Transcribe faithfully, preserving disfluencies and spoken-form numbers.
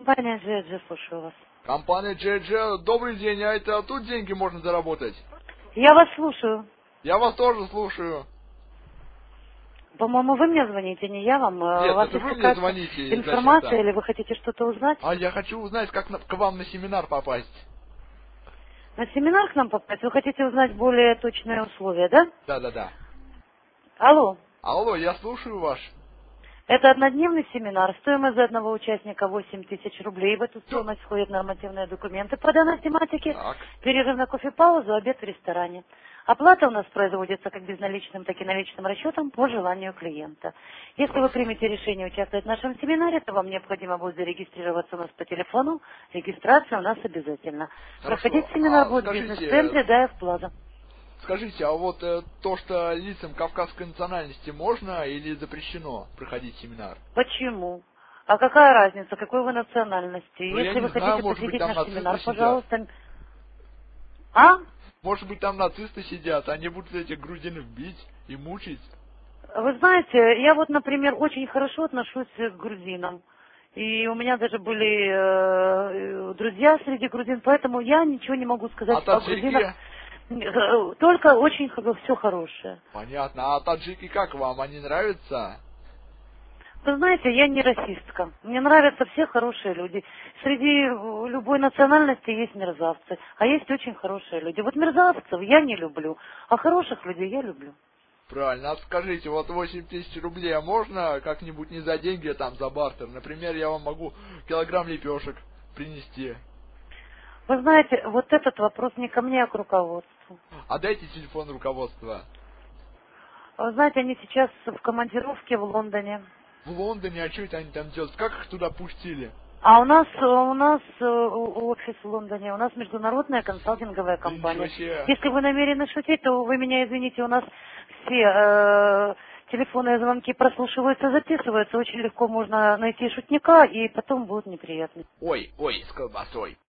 Компания джи джи, слушаю вас. Компания джи джи, добрый день, а это тут деньги можно заработать? Я вас слушаю. Я вас тоже слушаю. По-моему, вы мне звоните, не я вам. Нет, У вас это есть вы мне какая-то звоните информация зачем-то. или вы хотите что-то узнать? А я хочу узнать, как на- к вам на семинар попасть. На семинар к нам попасть? Вы хотите узнать более точные условия, да? Да-да-да. Алло. Алло, я слушаю вас. Это однодневный семинар. Стоимость за одного участника восемь тысяч рублей. В эту Всё. стоимость входят нормативные документы по данной тематике, Так. перерыв на кофе-паузу, обед в ресторане. Оплата у нас производится как безналичным, так и наличным расчетом по желанию клиента. Если вы примете решение участвовать в нашем семинаре, то вам необходимо будет зарегистрироваться у нас по телефону. Регистрация у нас обязательно. Хорошо. Проходить семинар А будет в скажите, бизнес-центре Даев Плаза. Скажите, а вот э, то, что лицам кавказской национальности можно или запрещено проходить семинар? Почему? А какая разница, какой вы национальности? Ну, я Если не вы знаю, хотите может быть, посетить там наш нацисты семинар, сидят. пожалуйста. А? Может быть, там нацисты сидят, они будут этих грузинов бить и мучить? Вы знаете, я вот, например, очень хорошо отношусь к грузинам. И у меня даже были э, друзья среди грузин, поэтому я ничего не могу сказать А о грузинах. таджики? Э, Только очень все хорошее. Понятно. А таджики как вам? Они нравятся? Вы знаете, я не расистка. Мне нравятся все хорошие люди. Среди э, любой национальности есть мерзавцы, а есть очень хорошие люди. Вот мерзавцев я не люблю, а хороших людей я люблю. Правильно. А скажите, вот восемь тысяч рублей, а можно как-нибудь не за деньги, а там за бартер? Например, я вам могу килограмм лепешек принести. Вы знаете, вот этот вопрос не ко мне, а к руководству. А дайте телефон руководства. Вы знаете, они сейчас в командировке в Лондоне. В Лондоне, а что это они там делают? Как их туда пустили? А у нас, у нас э, офис в Лондоне, у нас международная консалтинговая Да компания. ничего себе. Если вы намерены шутить, то вы меня извините, у нас все э, телефонные звонки прослушиваются, записываются. Очень легко можно найти шутника, и потом будут неприятности. Ой, ой, с колбасой.